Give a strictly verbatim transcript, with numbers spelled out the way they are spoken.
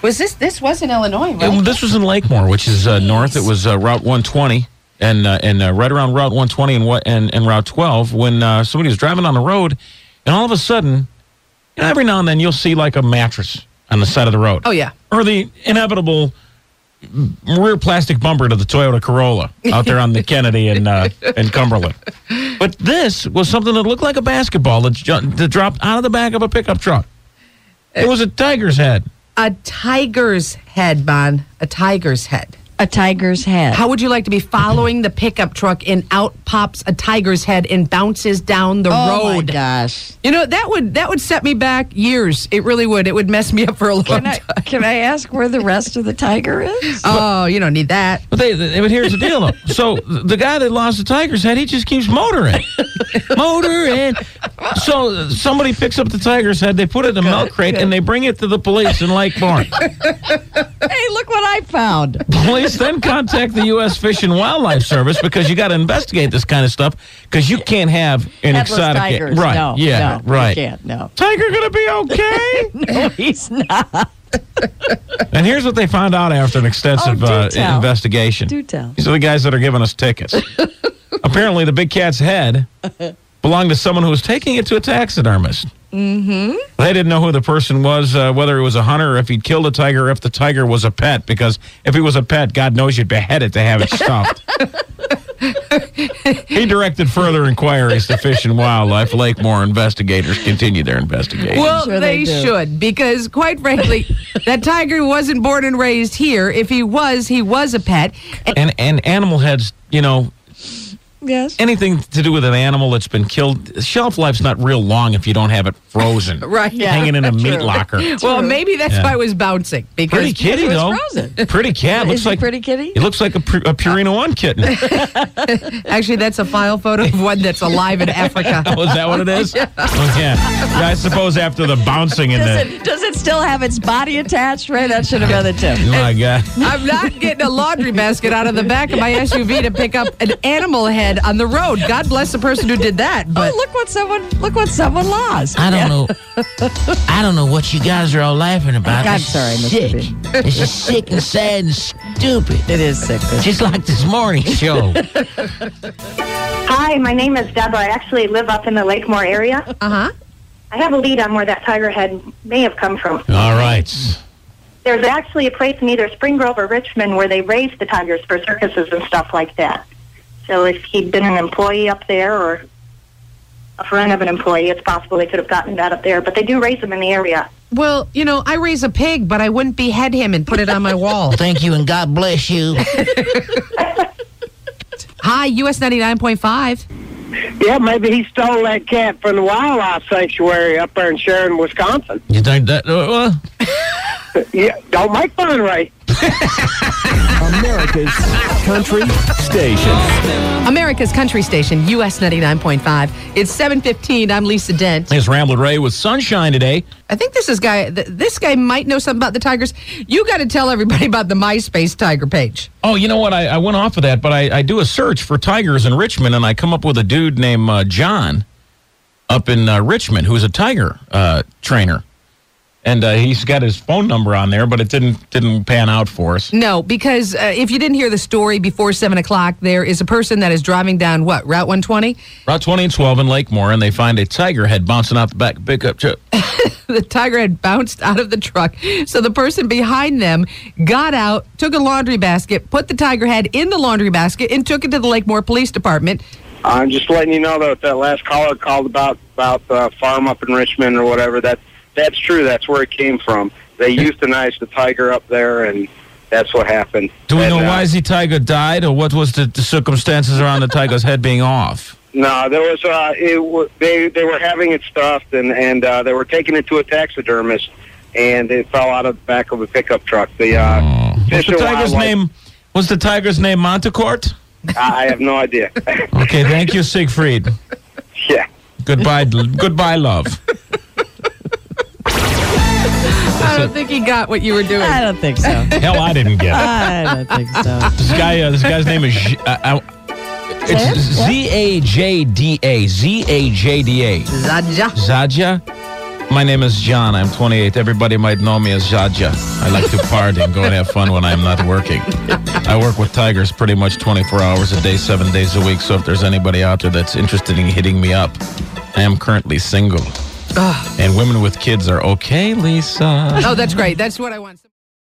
Was this, this was in Illinois, right? It, this was in Lakemore, which is uh, north. It was uh, Route one twenty, and uh, and uh, right around Route one twenty and what and, and Route twelve, when uh, somebody was driving on the road, and all of a sudden, you know, every now and then you'll see like a mattress on the side of the road. Oh, yeah. Or the inevitable rear plastic bumper to the Toyota Corolla out there on the Kennedy and uh, and Cumberland. But this was something that looked like a basketball that, ju- that dropped out of the back of a pickup truck. It was a tiger's head. A tiger's head, Bon. A tiger's head. A tiger's head. How would you like to be following the pickup truck and out pops a tiger's head and bounces down the oh road? my gosh. You know, that would that would set me back years. It really would. It would mess me up for a long Can I, time. can I ask where the rest of the tiger is? Oh, you don't need that. But, they, they, but here's the deal, though. So the guy that lost the tiger's head, he just keeps motoring. motoring. So somebody picks up the tiger's head, they put it in a milk crate, and they bring it to the police in Lakemore. Hey, look what I found. Police then contact the U S Fish and Wildlife Service because you got to investigate this kind of stuff because you can't have an Headless exotic. tigers. Right. No, yeah. no, right. You can't, no. Tiger going to be okay? No, he's not. And here's what they found out after an extensive Oh, do uh, tell. investigation. Do tell. These are the guys that are giving us tickets. Apparently, the big cat's head belonged to someone who was taking it to a taxidermist. Mm-hmm. They didn't know who the person was, uh, whether it was a hunter, or if he'd killed a tiger, or if the tiger was a pet. Because if he was a pet, God knows you'd behead it to have it stuffed. He directed further inquiries to Fish and Wildlife. Lakemore investigators continue their investigation. Well, Sure they, they do. should, because quite frankly, that tiger wasn't born and raised here. If he was, he was a pet. And and and animal heads, you know, Yes. anything to do with an animal that's been killed, shelf life's not real long if you don't have it frozen. Right. Yeah. Hanging in a meat True. locker. well, maybe that's Yeah. why it was bouncing. Because Pretty kitty, It was though. frozen. Pretty cat. Looks Is he like pretty kitty? It looks like a, pu- a Purina One kitten. actually, that's a file photo of one that's alive in Africa. Oh, is that what it is? yeah. Oh, yeah. Yeah, I suppose after the bouncing in Does the... it, does it still have its body attached? Right? That should have been the tip. My God. I'm not getting a laundry basket out of the back of my S U V to pick up an animal head on the road. God bless the person who did that. But Oh, look what someone look what someone lost. I don't know. I don't know what you guys are all laughing about. I'm This is sorry, Mister sick. B. This is sick and sad and stupid. It is sick. Just like this morning show. Hi, my name is Deborah. I actually live up in the Lakemore area. uh-huh. I have a lead on where that tiger head may have come from. All right. There's actually a place in either Spring Grove or Richmond where they raise the tigers for circuses and stuff like that. So if he'd been an employee up there or a friend of an employee, it's possible they could have gotten that up there. But they do raise them in the area. Well, you know, I raise a pig, but I wouldn't behead him and put it on my wall. Thank you and God bless you. Hi, U S ninety-nine point five. Yeah, maybe he stole that cat from the wildlife sanctuary up there in Sharon, Wisconsin. You think that? Uh, well, Yeah, don't make fun, Ray. America's country station. America's country station, U S ninety-nine point five. It's seven fifteen. I'm Lisa Dent. it's Ramblin' Ray with sunshine today. I think this is guy. Th- this guy might know something about the tigers. You got to tell everybody about the MySpace tiger page. Oh, you know what? I, I went off of that, but I, I do a search for tigers in Richmond, and I come up with a dude named uh, John up in uh, Richmond who's a tiger uh, trainer. And uh, he's got his phone number on there, but it didn't didn't pan out for us. No, because uh, if you didn't hear the story before seven o'clock, there is a person that is driving down what Route one twenty. Route twenty and twelve in Lakemore, and they find a tiger head bouncing out the back of pickup truck. The tiger had bounced out of the truck. So the person behind them got out, took a laundry basket, put the tiger head in the laundry basket, and took it to the Lakemore Police Department. I'm just letting you know that that last caller called about about the farm up in Richmond or whatever. That that's true. That's where it came from. They euthanized the tiger up there, and that's what happened. Do we And, know uh, why the tiger died, or what was the, the circumstances around the tiger's head being off? No, there was uh, it, w- they they were having it stuffed, and and uh, they were taking it to a taxidermist, and it fell out of the back of a pickup truck. The uh, Oh. Was Fish the and tiger's Wildlife- name? Was the tiger's name Montecourt? I have no idea. Okay, thank you, Siegfried. Yeah. Goodbye, goodbye, love. I don't think he got what you were doing. I don't think so. Hell, I didn't get it. I don't think so. This guy, uh, this guy's name is J- uh, uh, it's Z A J D A Z A J D A Zaja. Zaja My name is John. I'm twenty-eight. Everybody might know me as Jaja. I like to party and go and have fun when I'm not working. I work with tigers pretty much twenty-four hours a day, seven days a week. So if there's anybody out there that's interested in hitting me up, I am currently single. And women with kids are okay, Lisa. Oh, that's great. That's what I want.